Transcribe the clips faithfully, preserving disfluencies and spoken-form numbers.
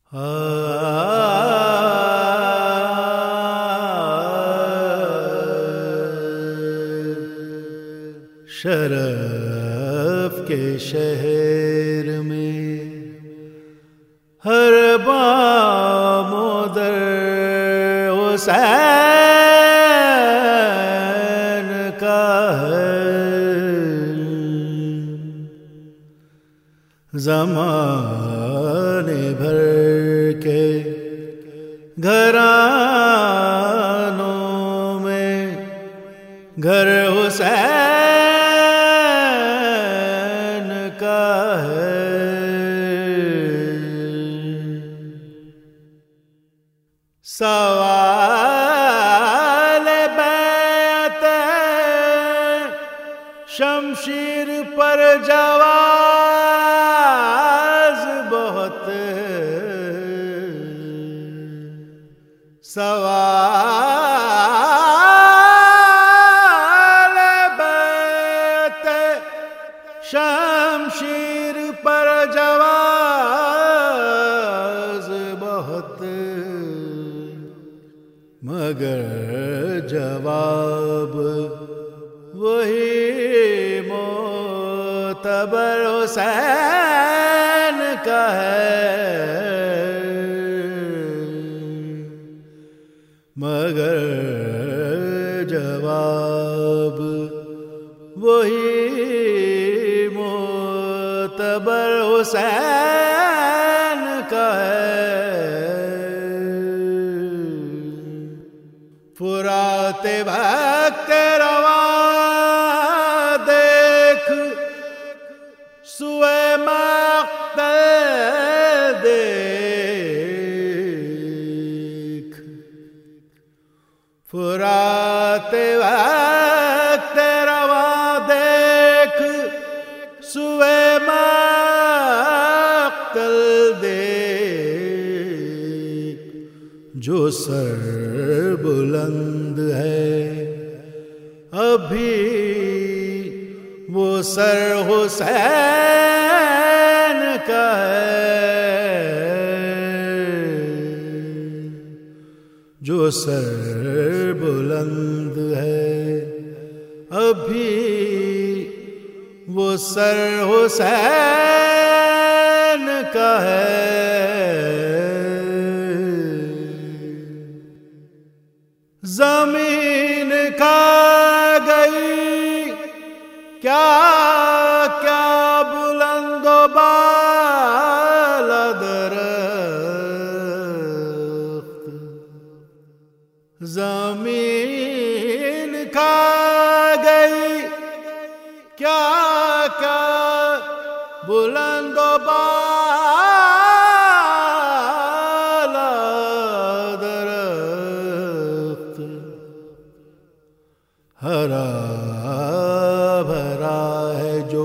شرف کے شہر میں ہر بام و در حسین کا ہے، زمانے بھر کے گھرانوں میں گھر حسین کا ہے۔ سوال بیعت شمشیر پر جواز بہت، سوال بیعت شمشیر پر جواز بہت، مگر جواب وہی معتبر حسین کا ہے، مگر جواب وہی معتبر حسین کا ہے۔ فرات وقت رواں دیکھ، سوئے مقتل دیکھ، فرات وقت رواں دیکھ، سوئے مقتل دیکھ، جو سر بلند ہے ابھی وہ سر حسین کا ہے، جو سر بلند ہے ابھی وہ سر حسین کا ہے۔ زمین کھا گئی کیا کیا بلند و بالا درخت، زمین کھا گئی کیا کیا بلند و بالا درخت، ہرا بھرا ہے جو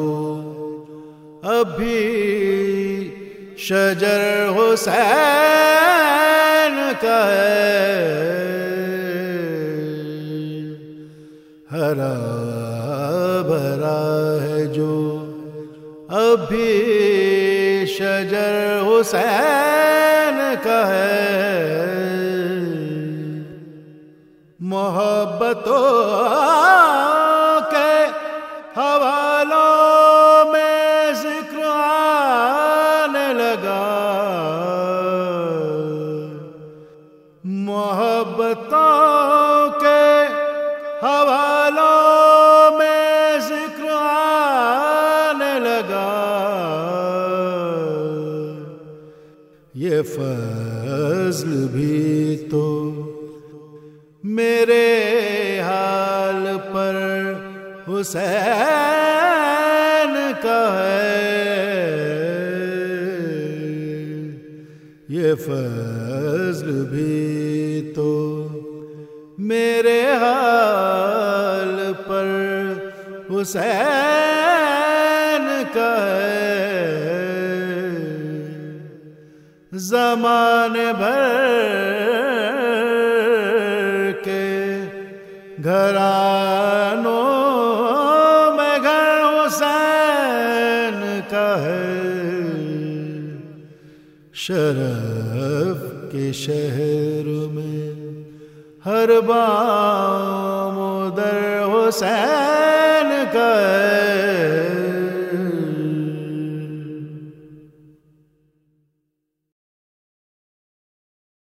ابھی شجر حسین کا ہے، ہرا بھرا ہے جو ابھی شجر حسین کا ہے۔ محبتوں کے حوالوں میں ذکر آنے لگا، محبتوں کے حوالوں میں ذکر آنے لگا، یہ فضل بھی تو میرے حال پر حسین کا ہے، یہ فضل بھی تو میرے حال پر حسین کا ہے۔ زمانے بھر کے گھرانوں میں گھر حسین کا ہے، شرف کے شہر میں ہر بام در حسین کا ہے